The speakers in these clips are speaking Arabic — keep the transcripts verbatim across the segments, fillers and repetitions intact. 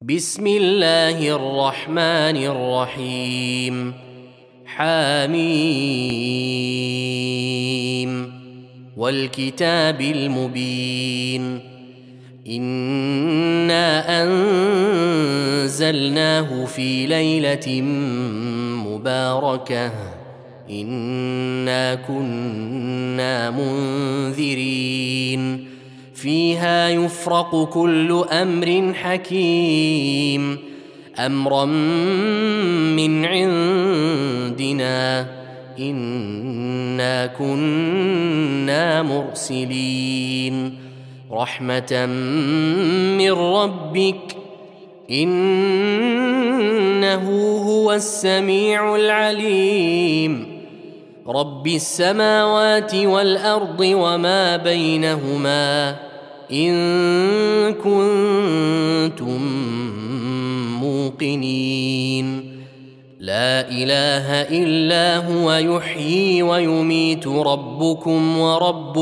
بسم الله الرحمن الرحيم. حميم والكتاب المبين. إنا أنزلناه في ليلة مباركة إنا كنا منذرين فيها يفرق كل أمر حكيم أمرا من عندنا إنا كنا مرسلين رحمة من ربك إنه هو السميع العليم رب السماوات والأرض وما بينهما إن كنتم موقنين لا إله إلا هو يحيي ويميت ربكم ورب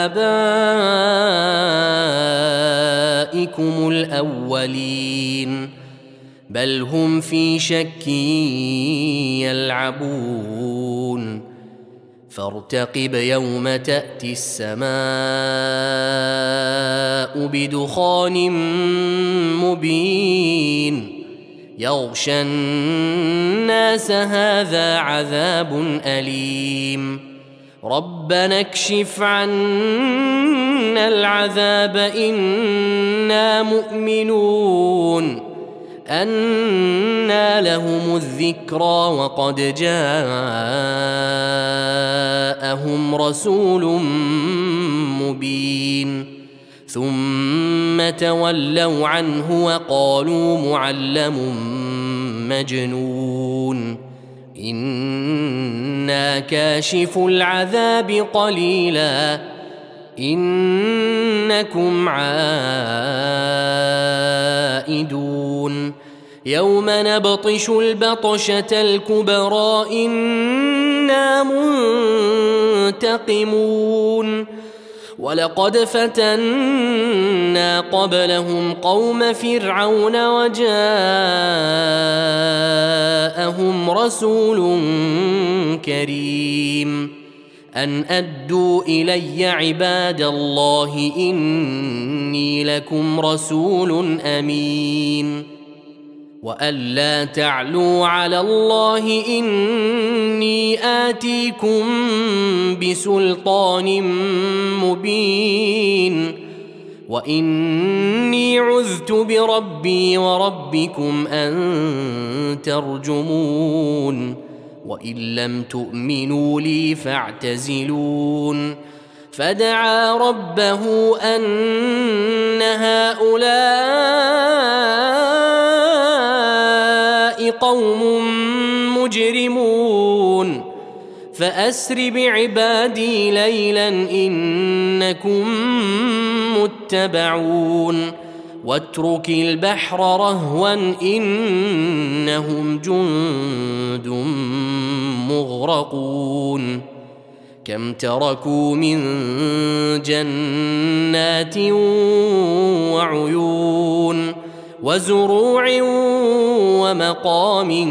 آبائكم الأولين بل هم في شك يلعبون فارتقب يوم تأتي السماء بدخان مبين يغشى الناس هذا عذاب أليم ربنا اكشف عنا العذاب إنا مؤمنون أنى لهم الذكرى وقد جاءهم رسول مبين ثم تولوا عنه وقالوا معلم مجنون إنا كاشف العذاب قليلا إنكم عائدون يوم نبطش البطشة الكبرى إنا منتقمون ولقد فتنا قبلهم قوم فرعون وجاءهم رسول كريم أن أدوا إلي عباد الله إني لكم رسول أمين وأن لا تعلوا على الله إني آتيكم بسلطان مبين وإني عذت بربي وربكم أن ترجمون وإن لم تؤمنوا لي فاعتزلون فدعا ربه أن هؤلاء قوم مجرمون فأسر بعبادي ليلا إنكم متبعون واترك البحر رهوا إنهم جند مغرقون كم تركوا من جنات وعيون وزروع ومقام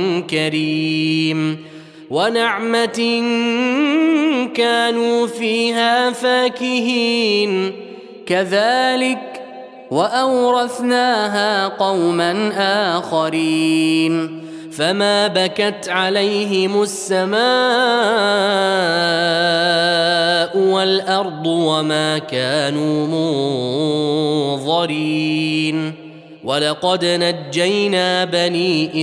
كريم ونعمة كانوا فيها فاكهين كذلك وأورثناها قوما آخرين فما بكت عليهم السماء والأرض وما كانوا منظرين ولقد نجينا بني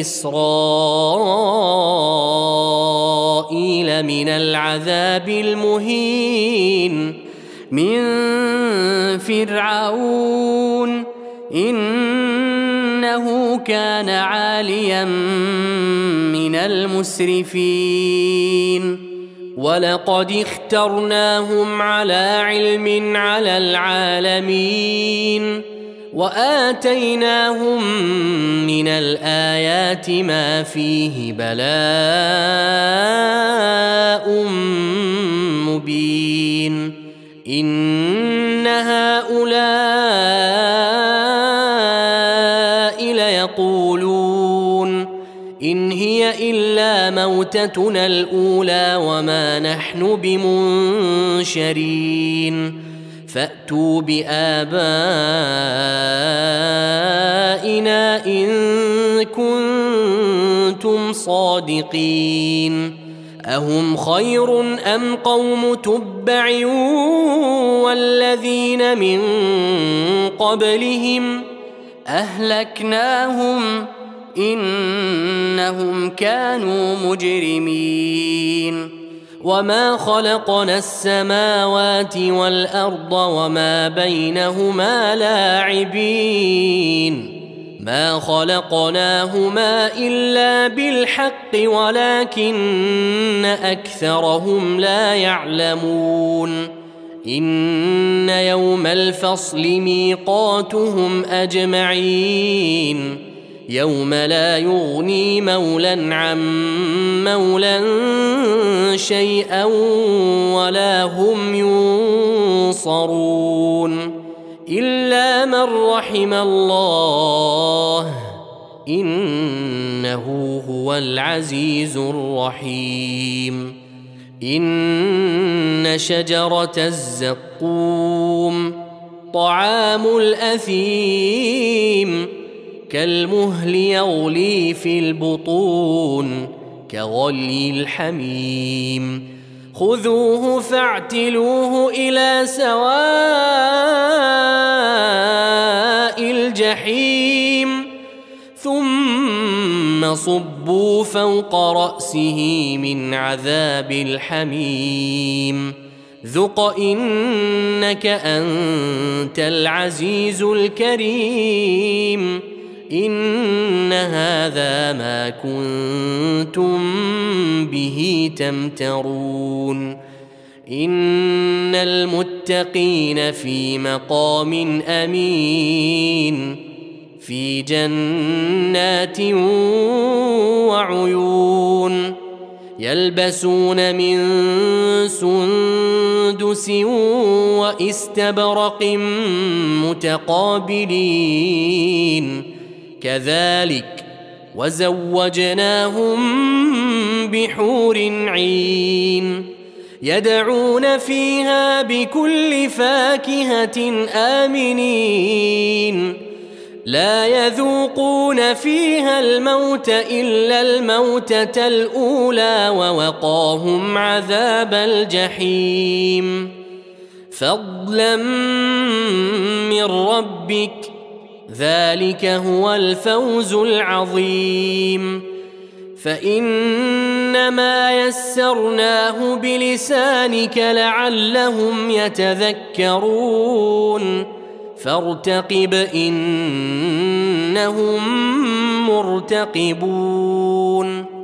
إسرائيل من العذاب المهين من فرعون إنه كان عاليا من المسرفين ولقد اخترناهم على علم على العالمين وآتيناهم من الآيات ما فيه بلاء مبين إن هؤلاء ليقولون إن هي إلا موتتنا الأولى وما نحن بمنشرين فأتوا بآبائنا إن كنتم صادقين أهم خير أم قوم تبع والذين من قبلهم أهلكناهم إنهم كانوا مجرمين وما خلقنا السماوات والأرض وما بينهما لاعبين ما خلقناهما إلا بالحق ولكن أكثرهم لا يعلمون إن يوم الفصل ميقاتهم أجمعين يوم لا يغني مولى عن مولى شيئا ولا هم ينصرون إلا من رحم الله إنه هو العزيز الرحيم إن شجرة الزقوم طعام الأثيم كالمهل يغلي في البطون كغلي الحميم خذوه فاعتلوه إلى سواء الجحيم ثم صبوا فوق رأسه من عذاب الحميم ذق إنك أنت العزيز الكريم إن هذا ما كنتم به تمترون إن المتقين في مقام أمين في جنات وعيون يلبسون من سندس واستبرق متقابلين كذلك وزوجناهم بحور عين يدعون فيها بكل فاكهة آمنين لا يذوقون فيها الموت إلا الموتة الأولى ووقاهم عذاب الجحيم فضلا من ربك ذلك هو الفوز العظيم فإنما يسرناه بلسانك لعلهم يتذكرون فارتقب إنهم مرتقبون